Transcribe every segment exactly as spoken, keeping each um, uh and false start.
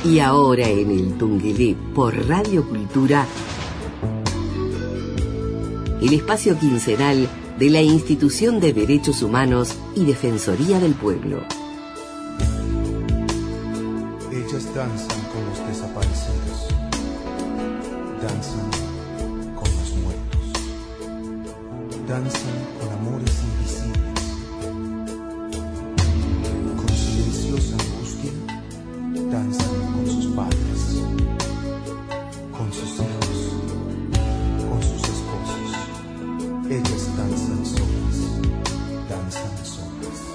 Y ahora en el Tungelé por Radio Cultura, el espacio quincenal de la Institución de Derechos Humanos y Defensoría del Pueblo. Ellas danzan con los desaparecidos, danzan con los muertos, danzan con amores invisibles, con silenciosa angustia, danzan con sus padres, con sus hijos, con sus esposos. Ellas danzan solas, danzan solas.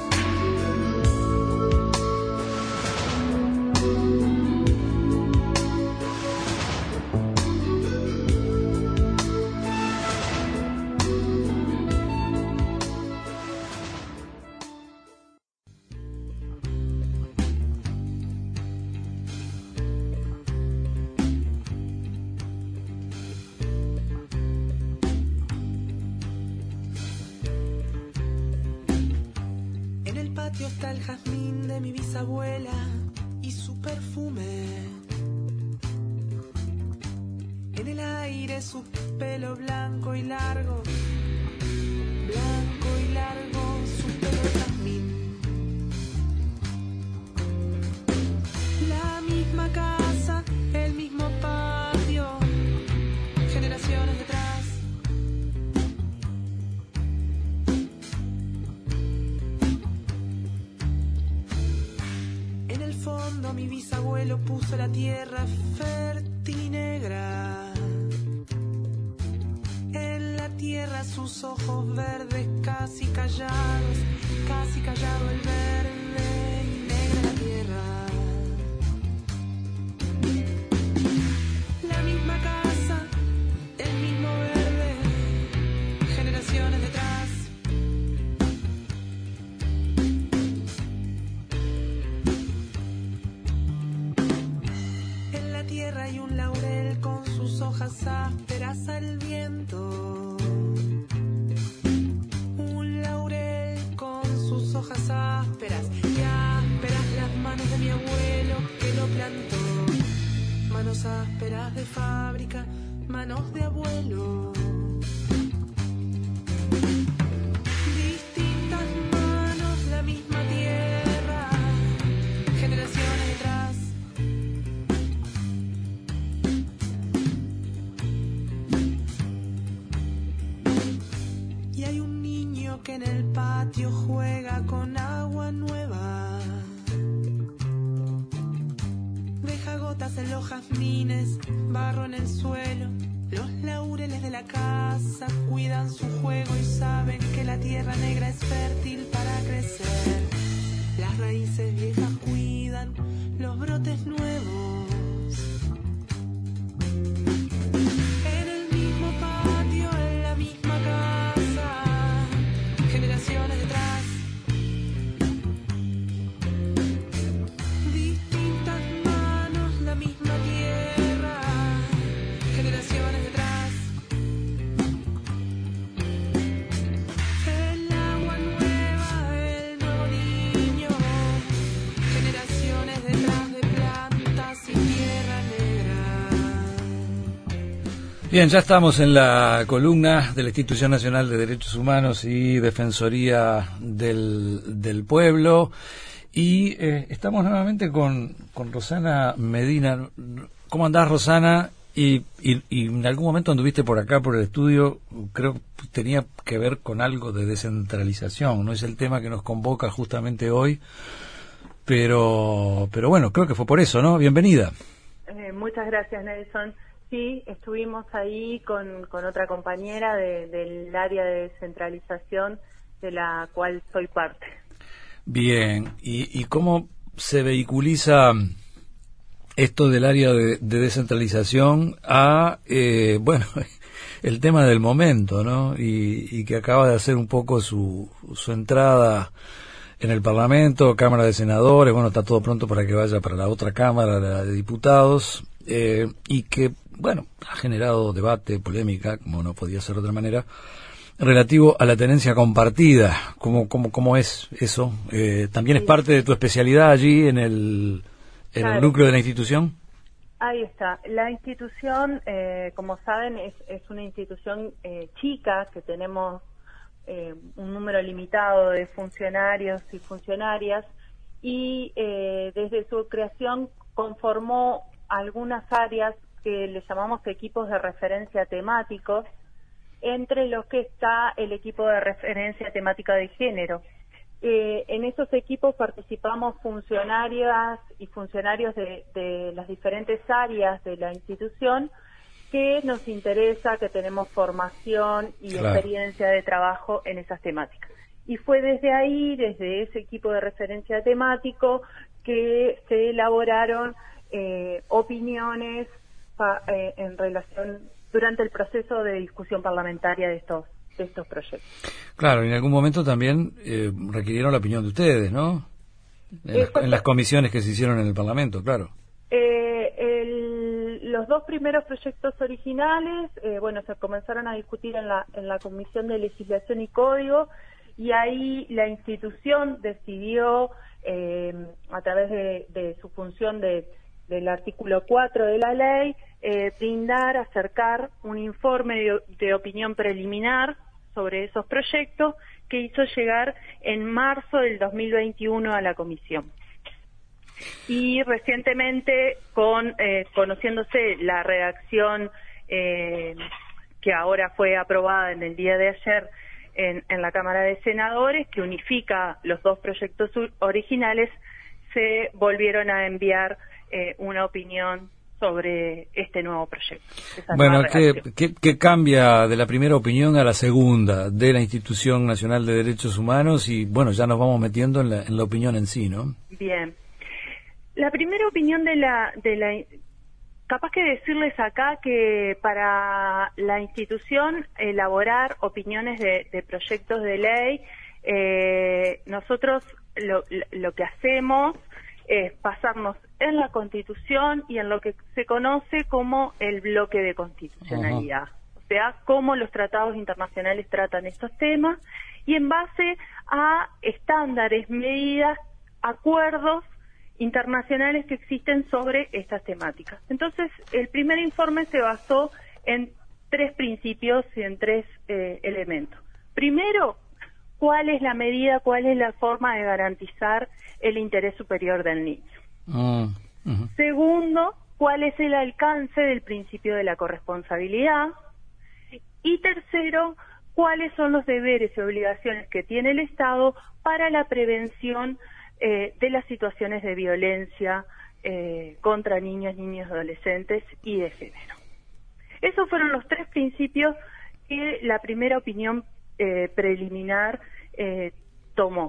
Está el jazmín de mi bisabuela y su perfume. En el aire su pelo blanco y largo, blanco y largo su pelo jazmín. La misma casa, el mismo patio, generaciones detrás. Mi bisabuelo puso la tierra fértil y negra. En la tierra sus ojos verdes casi callados, casi callado el verde y negra la tierra. La misma casa, el mismo verde, generaciones detrás. Hay un laurel con sus hojas ásperas al viento. Un laurel con sus hojas ásperas y ásperas las manos de mi abuelo que lo plantó. Manos ásperas de fábrica, manos de abuelo. Distintas manos, la misma tierra, generaciones detrás. Que en el patio juega con agua nueva. Deja gotas en los jazmines, barro en el suelo. Los laureles de la casa cuidan su juego y saben que la tierra negra es fértil para crecer. Las raíces viejas cuidan los brotes nuevos. En el mismo patio, en la misma casa, generaciones detrás. Distintas manos, la misma tierra, generaciones detrás. El agua nueva, el nuevo niño, generaciones detrás de plantas y tierra negra. Bien, ya estamos en la columna de la Institución Nacional de Derechos Humanos y Defensoría del, del Pueblo y eh, estamos nuevamente con, con Rosana Medina. ¿Cómo andás, Rosana? Y, y, y en algún momento anduviste por acá, por el estudio, creo que tenía que ver con algo de descentralización, no es el tema que nos convoca justamente hoy, pero, pero bueno, creo que fue por eso, ¿no? Bienvenida. Eh, muchas gracias, Nelson. Sí, estuvimos ahí con, con otra compañera de, del área de descentralización de la cual soy parte. Bien, ¿y, y cómo se vehiculiza esto del área de, de descentralización a, eh, bueno, el tema del momento, ¿no? Y, y que acaba de hacer un poco su, su entrada en el Parlamento, Cámara de Senadores, bueno, está todo pronto para que vaya para la otra Cámara, la de Diputados, eh, y que, bueno, ha generado debate, polémica, como no podía ser de otra manera, relativo a la tenencia compartida. ¿Cómo, cómo, cómo es eso? Eh, ¿También es parte de tu especialidad allí en el en Claro. el núcleo de la institución. Ahí está. La institución, eh, como saben, es, es una institución eh, chica, que tenemos eh, un número limitado de funcionarios y funcionarias, y eh, desde su creación conformó algunas áreas que le llamamos equipos de referencia temáticos, entre los que está el equipo de referencia temática de género. Eh, en esos equipos participamos funcionarias y funcionarios de, de las diferentes áreas de la institución que nos interesa, que tenemos formación y Claro. experiencia de trabajo en esas temáticas. Y fue desde ahí, desde ese equipo de referencia temático, que se elaboraron eh, opiniones pa, eh, en relación durante el proceso de discusión parlamentaria de estos de estos proyectos. Claro, y en algún momento también eh, requirieron la opinión de ustedes, ¿no? En, Eh, las, en las comisiones que se hicieron en el Parlamento, claro. Eh, el, los dos primeros proyectos originales, eh, bueno, se comenzaron a discutir en la, en la Comisión de Legislación y Código, y ahí la institución decidió, eh, a través de, de su función de, del artículo cuatro de la ley, eh, brindar, acercar un informe de, de opinión preliminar sobre esos proyectos, que hizo llegar en marzo del dos mil veintiuno a la Comisión. Y recientemente, con eh, conociéndose la redacción eh, que ahora fue aprobada en el día de ayer en, en la Cámara de Senadores, que unifica los dos proyectos originales, se volvieron a enviar eh, una opinión sobre este nuevo proyecto. Bueno, ¿qué, ¿qué, qué cambia de la primera opinión a la segunda de la Institución Nacional de Derechos Humanos? Y bueno, ya nos vamos metiendo en la, en la opinión en sí, ¿no? Bien. La primera opinión de la, de la... Capaz que decirles acá que para la institución elaborar opiniones de, de proyectos de ley, eh, nosotros lo, lo que hacemos es pasarnos en la Constitución y en lo que se conoce como el bloque de constitucionalidad. Uh-huh. O sea, cómo los tratados internacionales tratan estos temas, y en base a estándares, medidas, acuerdos internacionales que existen sobre estas temáticas. Entonces, el primer informe se basó en tres principios y en tres eh, elementos. Primero, ¿cuál es la medida, cuál es la forma de garantizar el interés superior del niño? Uh, uh-huh. Segundo, ¿cuál es el alcance del principio de la corresponsabilidad? Y tercero, ¿cuáles son los deberes y obligaciones que tiene el Estado para la prevención eh, de las situaciones de violencia eh, contra niños, niños, adolescentes y de género? Esos fueron los tres principios que la primera opinión eh, preliminar eh, tomó.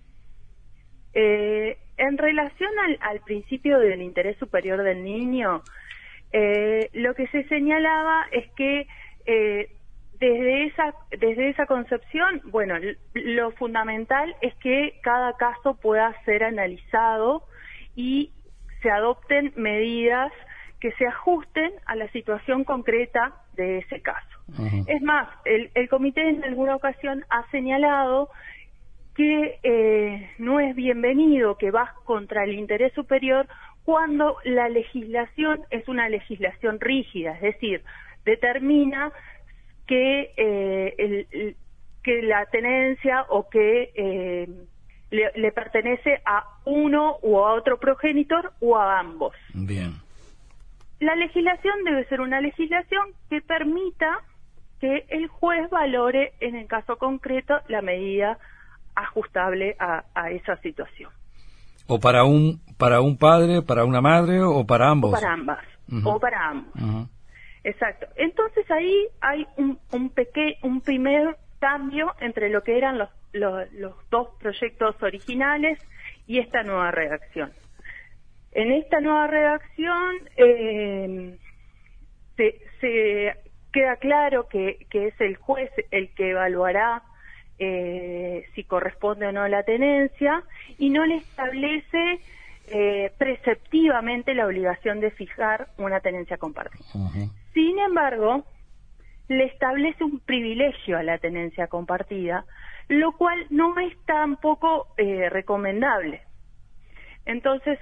Eh, en relación al, al principio del interés superior del niño, eh, lo que se señalaba es que eh, desde esa desde esa concepción, bueno, lo fundamental es que cada caso pueda ser analizado y se adopten medidas que se ajusten a la situación concreta de ese caso. Uh-huh. Es más, el, el comité en alguna ocasión ha señalado que eh, no es bienvenido que va contra el interés superior cuando la legislación es una legislación rígida, es decir, determina que eh, el, el, que la tenencia o que eh, le, le pertenece a uno u a otro progenitor o a ambos. Bien. La legislación debe ser una legislación que permita que el juez valore en el caso concreto la medida ajustable a, a esa situación. O para un para un padre, para una madre o para ambos. O para ambas. Uh-huh. O para ambos. Uh-huh. Exacto. Entonces ahí hay un un peque, un primer cambio entre lo que eran los, los los dos proyectos originales y esta nueva redacción. En esta nueva redacción eh, se, se queda claro que, que es el juez el que evaluará Eh, si corresponde o no la tenencia, y no le establece eh, preceptivamente la obligación de fijar una tenencia compartida. Uh-huh. Sin embargo, le establece un privilegio a la tenencia compartida, lo cual no es tampoco eh, recomendable. Entonces,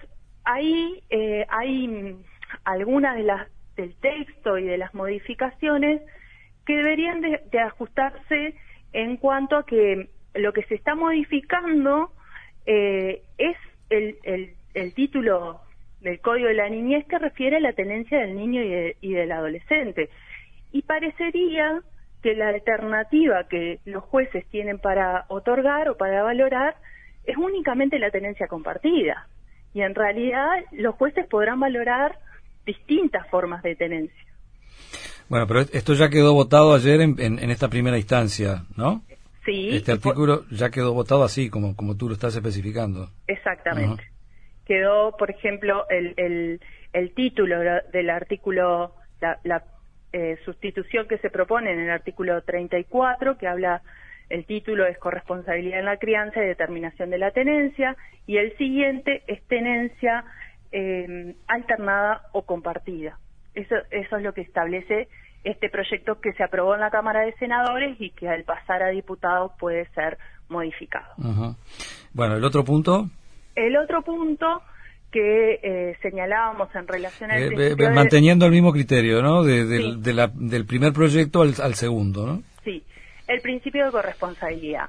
ahí eh, hay algunas de las del texto y de las modificaciones que deberían de, de ajustarse en cuanto a que lo que se está modificando eh, es el, el, el título del Código de la Niñez que refiere a la tenencia del niño y, de, y del adolescente. Y parecería que la alternativa que los jueces tienen para otorgar o para valorar es únicamente la tenencia compartida. Y en realidad los jueces podrán valorar distintas formas de tenencia. Bueno, pero esto ya quedó votado ayer en, en, en esta primera instancia, ¿no? Sí. Este artículo ya quedó votado así, como, como tú lo estás especificando. Exactamente. Uh-huh. Quedó, por ejemplo, el, el, el título del artículo, la, la eh, sustitución que se propone en el artículo treinta y cuatro, que habla, el título es corresponsabilidad en la crianza y determinación de la tenencia, y el siguiente es tenencia eh, alternada o compartida. Eso, eso es lo que establece este proyecto que se aprobó en la Cámara de Senadores y que al pasar a diputados puede ser modificado. Uh-huh. Bueno, ¿el otro punto? El otro punto que eh, señalábamos en relación al eh, principio eh, de... Manteniendo el mismo criterio, ¿no? De, de, Sí. de la, del primer proyecto al, al segundo, ¿no? Sí, el principio de corresponsabilidad.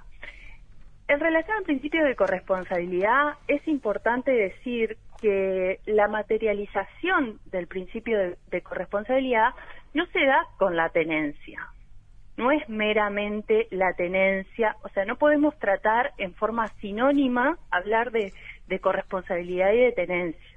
En relación al principio de corresponsabilidad, es importante decir que la materialización del principio de, de corresponsabilidad no se da con la tenencia. No es meramente la tenencia, o sea, no podemos tratar en forma sinónima hablar de, de corresponsabilidad y de tenencia.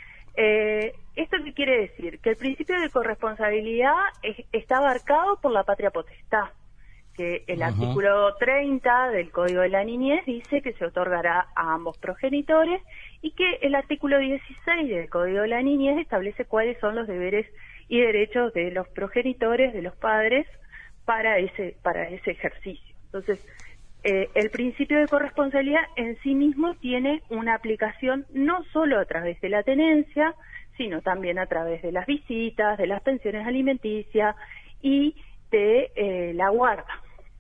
Eh, ¿Esto qué quiere decir? Que el principio de corresponsabilidad es, está abarcado por la patria potestad, que el uh-huh. artículo treinta del Código de la Niñez dice que se otorgará a ambos progenitores y que el artículo dieciséis del Código de la Niñez establece cuáles son los deberes y derechos de los progenitores, de los padres, para ese, para ese ejercicio. Entonces, eh, el principio de corresponsabilidad en sí mismo tiene una aplicación no solo a través de la tenencia, sino también a través de las visitas, de las pensiones alimenticias y de eh, la guarda.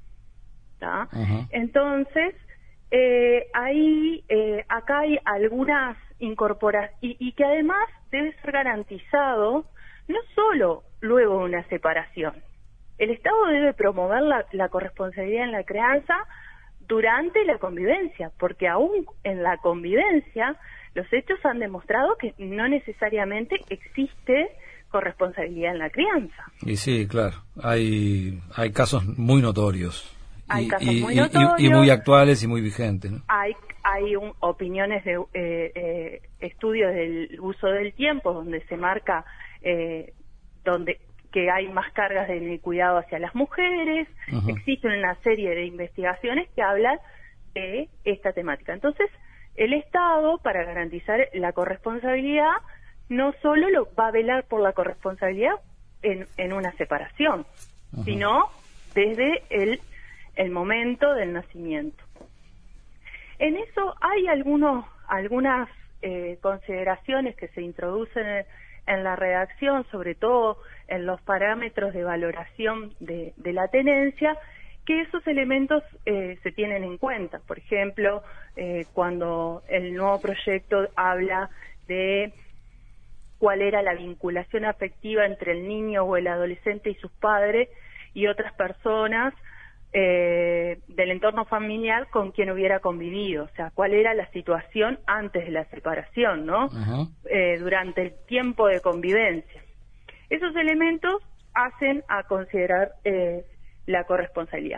¿Tá? Uh-huh. Entonces, eh, ahí, eh, acá hay algunas incorporaciones, y, y que además debe ser garantizado no solo luego de una separación. El Estado debe promover la, la corresponsabilidad en la crianza durante la convivencia, porque aún en la convivencia los hechos han demostrado que no necesariamente existe corresponsabilidad en la crianza. Y sí, claro, hay hay casos muy notorios. Hay y, casos y, muy y, notorios. Y, y muy actuales y muy vigentes, ¿no? Hay hay un, opiniones de eh, eh, estudios del uso del tiempo donde se marca eh, donde que hay más cargas en el cuidado hacia las mujeres. Uh-huh. Existen una serie de investigaciones que hablan de esta temática. Entonces, el Estado, para garantizar la corresponsabilidad, no solo lo va a velar por la corresponsabilidad en, en una separación, uh-huh. sino desde el, el momento del nacimiento. En eso hay algunos algunas eh, consideraciones que se introducen en, en la redacción, sobre todo en los parámetros de valoración de, de la tenencia, que esos elementos eh, se tienen en cuenta. Por ejemplo, eh, cuando el nuevo proyecto habla de cuál era la vinculación afectiva entre el niño o el adolescente y sus padres y otras personas eh, del entorno familiar con quien hubiera convivido, o sea, cuál era la situación antes de la separación, ¿no? Uh-huh. Eh, durante el tiempo de convivencia. Esos elementos hacen a considerar eh, la corresponsabilidad.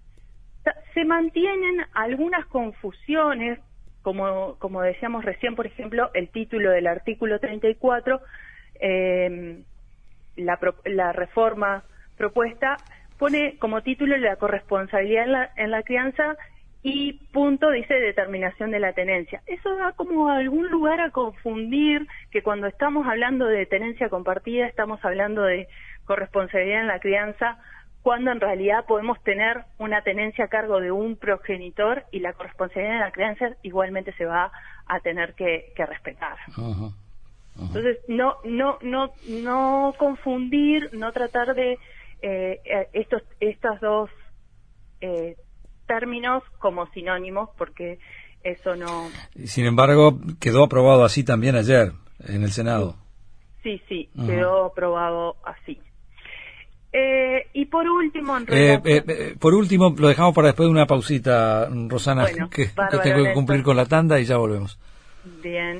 Se mantienen algunas confusiones, como, como decíamos recién, por ejemplo, el título del artículo treinta y cuatro, eh, la, la reforma propuesta pone como título la corresponsabilidad en la, en la crianza y punto dice determinación de la tenencia. Eso da como algún lugar a confundir que cuando estamos hablando de tenencia compartida estamos hablando de corresponsabilidad en la crianza, cuando en realidad podemos tener una tenencia a cargo de un progenitor y la corresponsabilidad en la crianza igualmente se va a tener que, que respetar. Uh-huh. Uh-huh. Entonces, no, no, no, no confundir, no tratar de eh, estos, estos dos eh, términos como sinónimos, porque eso no... Sin embargo, quedó aprobado así también ayer en el Senado. Sí, sí, Uh-huh. quedó aprobado así. Eh, y por último, en Eh, relación... eh, eh, por último, lo dejamos para después de una pausita, Rosana, Bueno, que, que bárbaro, tengo que Néstor. cumplir con la tanda y ya volvemos. Bien.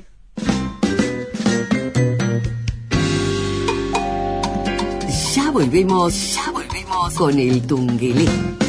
Ya volvemos, ya volvemos con el Tungelé.